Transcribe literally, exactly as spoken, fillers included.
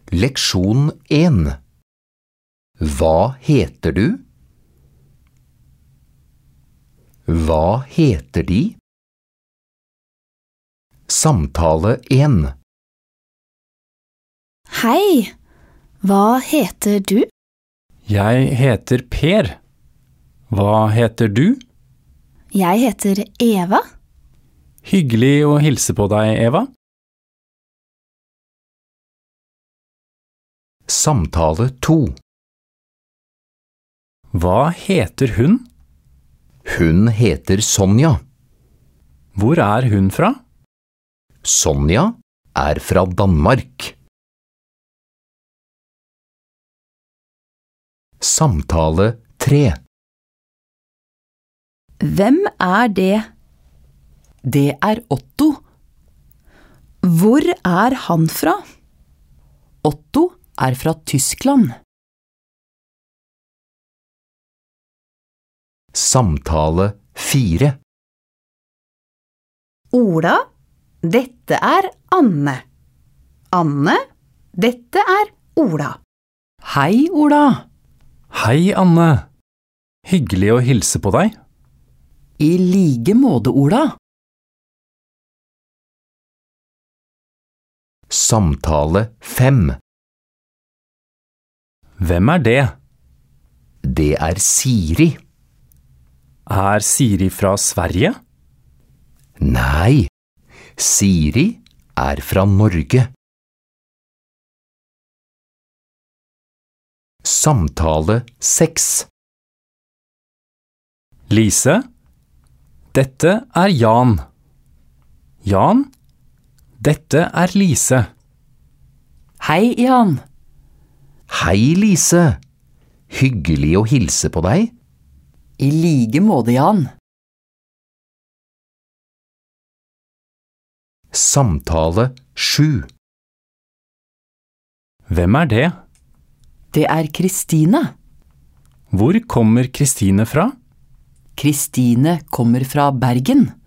Leksjon én. Hva heter du? Hva heter de? Samtale én. Hei, hva heter du? Jeg heter Per. Hva heter du? Jeg heter Eva. Hyggelig å hilse på deg, Eva. Samtale to. Hva heter hun? Hun heter Sonja. Hvor er hun fra? Sonja er fra Danmark. Samtale tre. Hvem er det? Det er Otto. Hvor er han fra? Otto er fra Tyskland. Samtale fire. Ola, dette er Anne. Anne, dette er Ola. Hei, Ola. Hei, Anne. Hyggelig å hilse på deg. I like måte, Ola. Samtale fem. Hvem er det? Det er Siri. Er Siri fra Sverige? Nei, Siri er fra Norge. Samtale seks. Lise, dette er Jan. Jan, dette er Lise. Hei, Jan. Hei, Lise. Hyggelig å hilse på deg. I like måte, Jan. Samtale sju. Hvem er det? Det er Kristine. Hvor kommer Kristine fra? Kristine kommer fra Bergen.